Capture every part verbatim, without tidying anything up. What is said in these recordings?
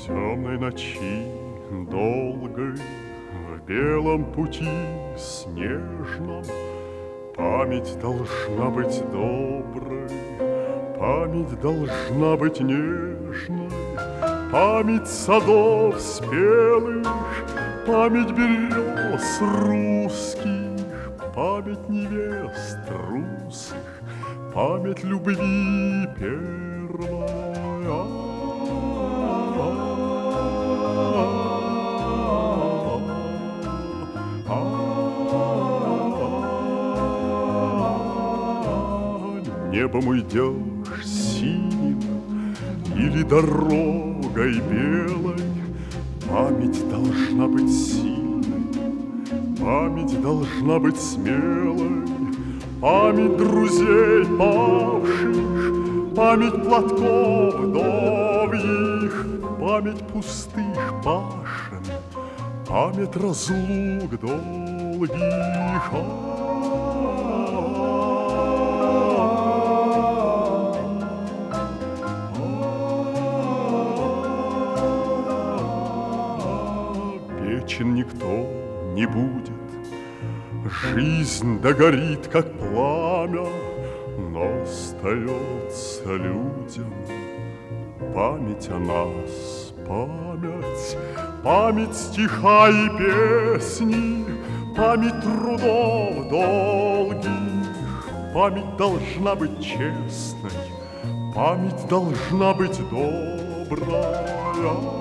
темной ночи долгой, в белом пути снежном память должна быть доброй, память должна быть нежной, память садов спелых, память берез русских, память невест русых, память любви первая. Небом уйдешь синим или дорогой белой, память должна быть сильной, память должна быть смелой, память друзей павших, память платков вдовьих, память пустых пашен, память разлук долгих. Вечен никто не будет, жизнь догорит, как пламя, но остается людям память о нас, память, память стиха и песни, память трудов долгих, память должна быть честной, память должна быть добрая.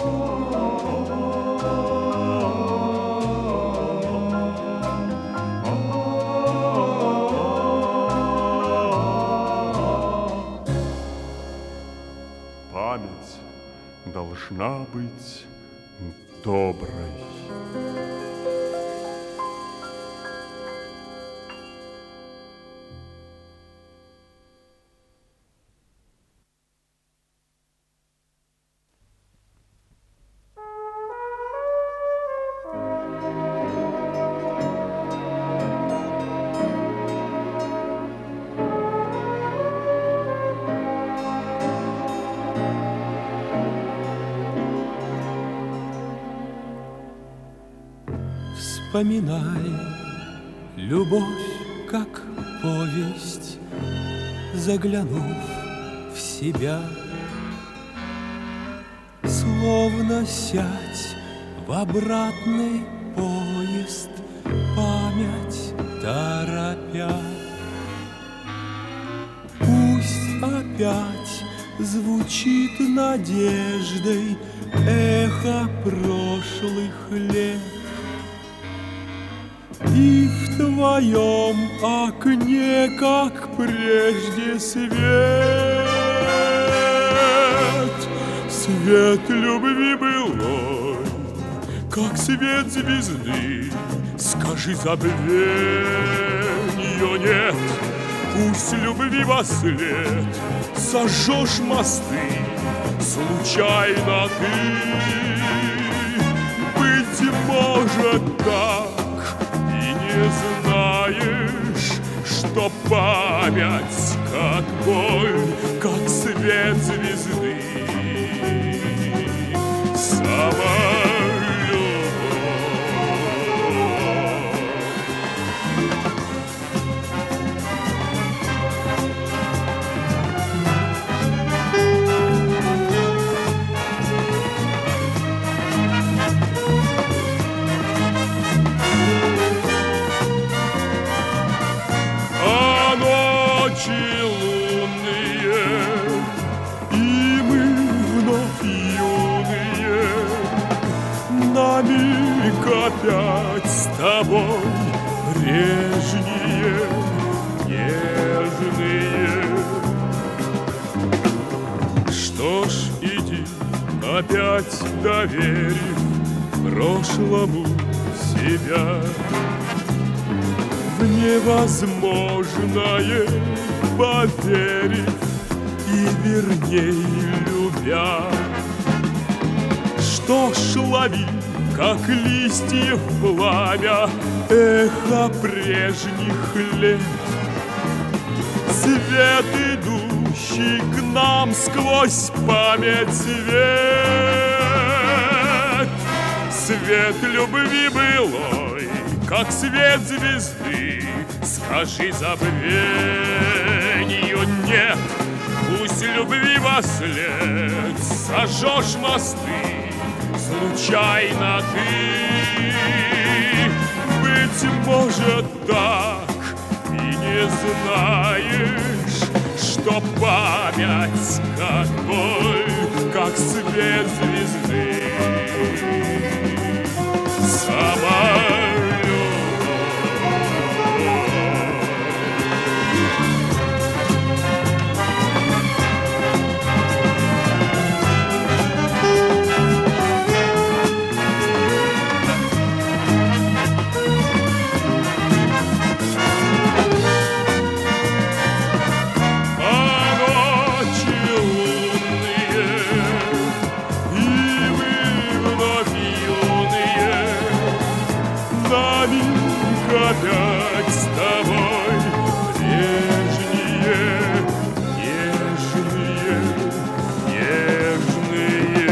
Память должна быть доброй. Вспоминай любовь, как повесть, заглянув в себя, словно сядь в обратный поезд, память торопя. Пусть опять звучит надеждой эхо прошлых лет, и в твоем окне, как прежде, свет, свет любви былой, как свет звезды. Скажи, забвенья нет, пусть любви во след сожжешь мосты, случайно ты, быть может, так. Не знаешь, что память, как боль, как свет звезды, сама опять с тобой прежние, нежные. Что ж, иди, опять доверив прошлому себя, в невозможное поверив и верней любя. Что ж, лови, как листьев пламя, эхо прежних лет, свет, идущий к нам сквозь память свет. свет любви былой, как свет звезды. Скажи, забвению нет, пусть любви во след сожжешь мосты, случайно ты. Быть может, так и не знаешь, что память как боль, как свет звезды. Сама опять с тобой прежние, нежные, нежные.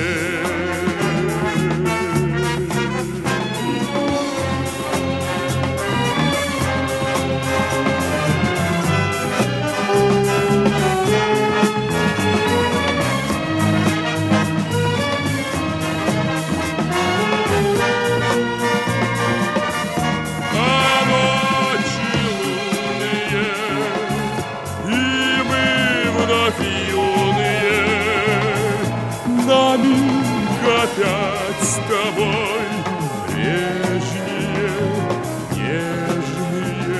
Опять с тобой прежние, нежные,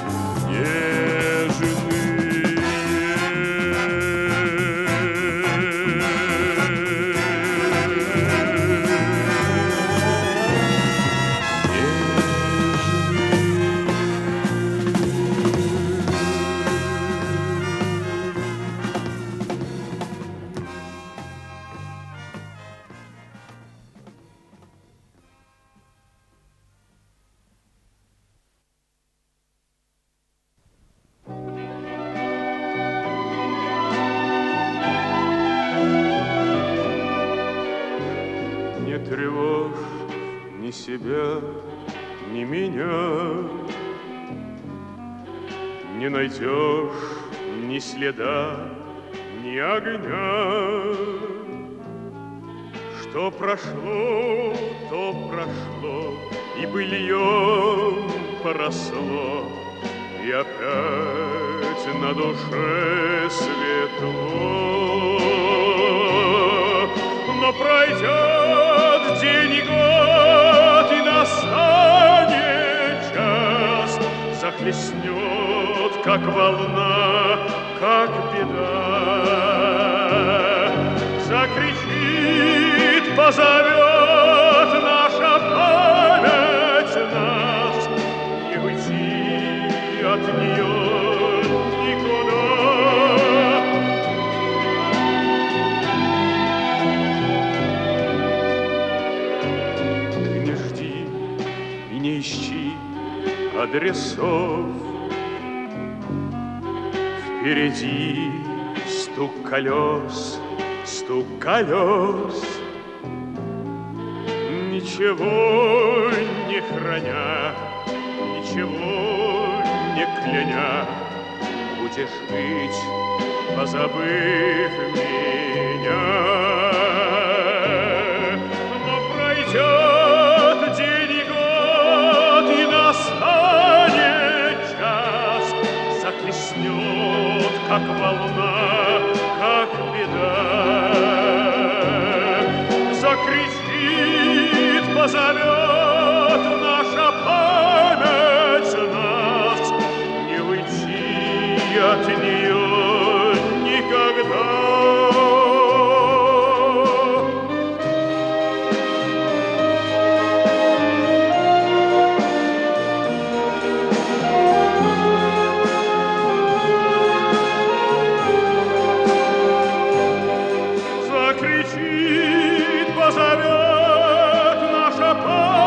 нежные. Не тревожь ни себя, ни меня, не найдешь ни следа, ни огня. Что прошло, то прошло, и быльем поросло, и опять на душе светло. Но пройдет день и год, и настанет час, захлестнет, как волна, как беда. Закричит, позовет наша память нас, не уйти от нее никуда. Не ищи адресов, впереди стук колес, стук колес. Ничего не храня, ничего не кляня, будешь жить, позабыв меня. Но пройдет день и год, и настанет час, захлестнет, как волна, как беда. Закричит, позовет наша память нас, не уйти от нее никогда. Закричит, позовет наша память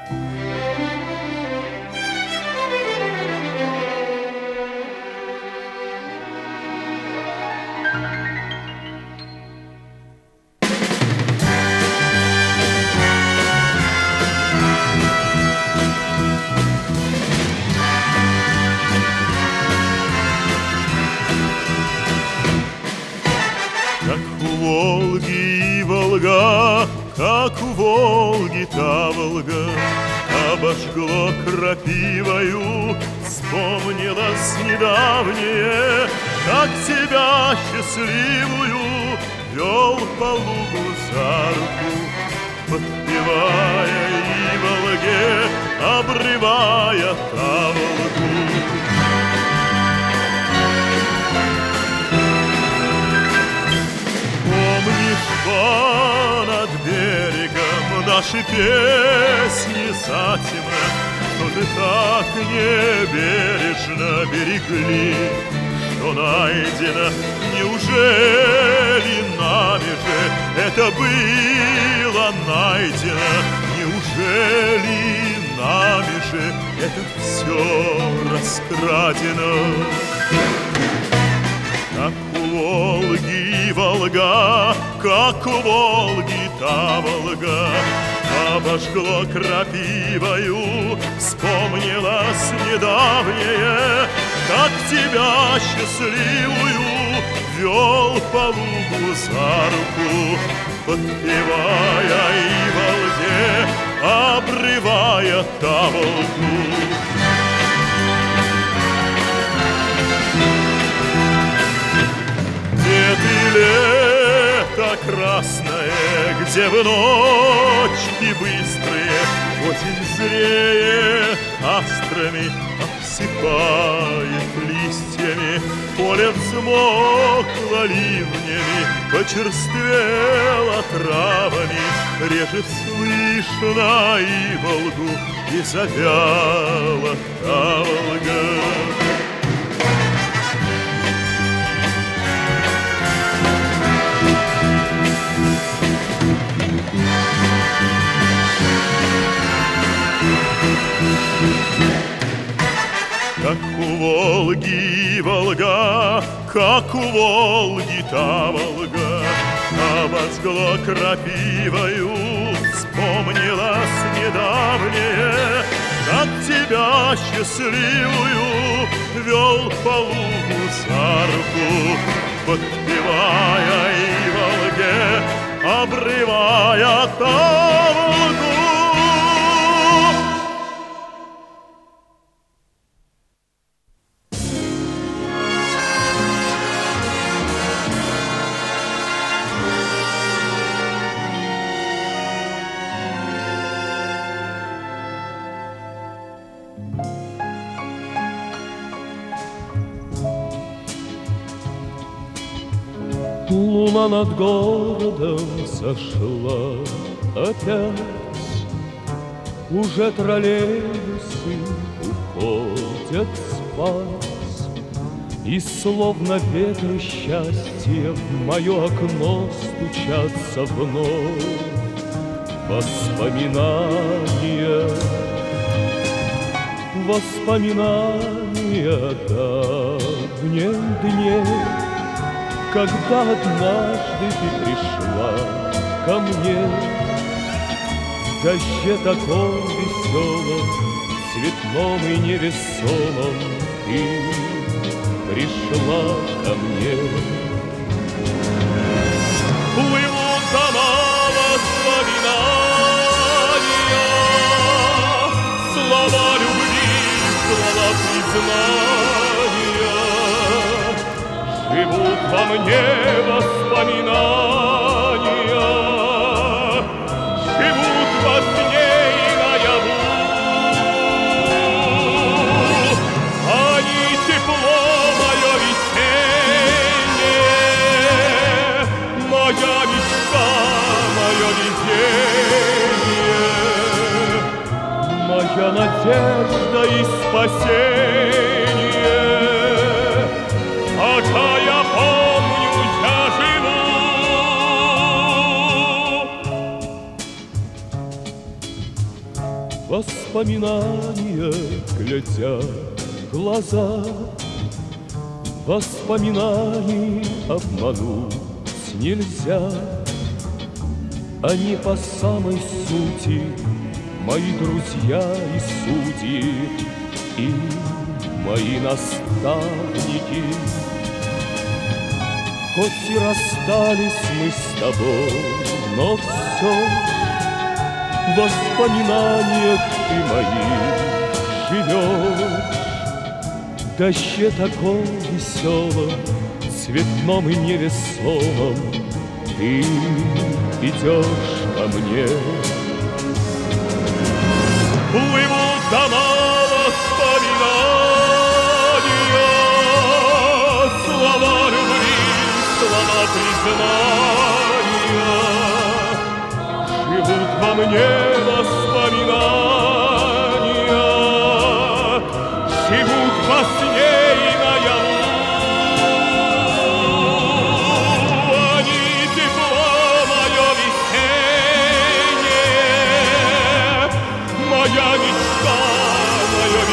Как у Волги та Волга обожгло крапивою, вспомнилось недавнее, как тебя счастливую вел по лугу за руку, подпевая и Волге, обрывая та Волгу. Над берегом наши песни затемно, что ты так небережно берегли, что найдено. Неужели нами же это было найдено? Неужели нами же это все раскрадено? Как у Волги Волга, как у Волги та Волга обожгло крапивою, вспомнилось недавнее, как тебя счастливую вел по лугу за руку, подпевая и Волге, обрывая та Волгу. Ты лето красное, где в ночи быстрые осень зреет астрами, обсыпает листьями, поле взмокло ливнями, почерствело травами, реже слышно и Волгу, и завяла та Волга. Как у Волги Волга, как у Волги та Волга обожгло крапивою, вспомнилось недавнее, как тебя счастливую вел по лугу за руку, подпевая и Волге, обрывая та Волгу. Луна над городом сошла опять, уже троллейбусы уходят спать, и словно ветры счастья в мое окно стучатся вновь воспоминания, воспоминания о давних днях, когда однажды ты пришла ко мне в дожде таком веселом, цветном и невесомом, ты пришла ко мне. Плывут дома воспоминания, слова любви, слова признания, живут во мне воспоминания, живут во сне и наяву. Они тепло мое весеннее, моя мечта, мое видение, моя надежда и спасение. Пока я помню, я живу. Воспоминания глядят в глаза, воспоминаний обмануть нельзя. Они по самой сути мои друзья и судьи, и мои наставники. Хоть и расстались мы с тобой, но все в воспоминаниях ты моих живешь. В дожде таком веселом, цветном и невесомом ты идешь ко мне. Плывут дома воспоминания, слова любви, слова признания. Живут во мне воспоминания, живут во сне и наяву. Они тепло мое весеннее, моя мечта, мое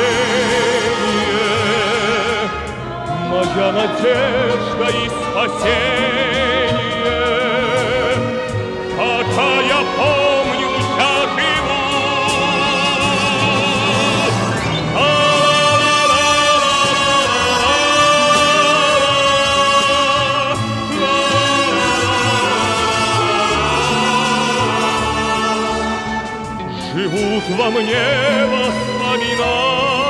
везение, моя надежда и спасение. Пока я помню, я живу. Живут во мне воспоминания.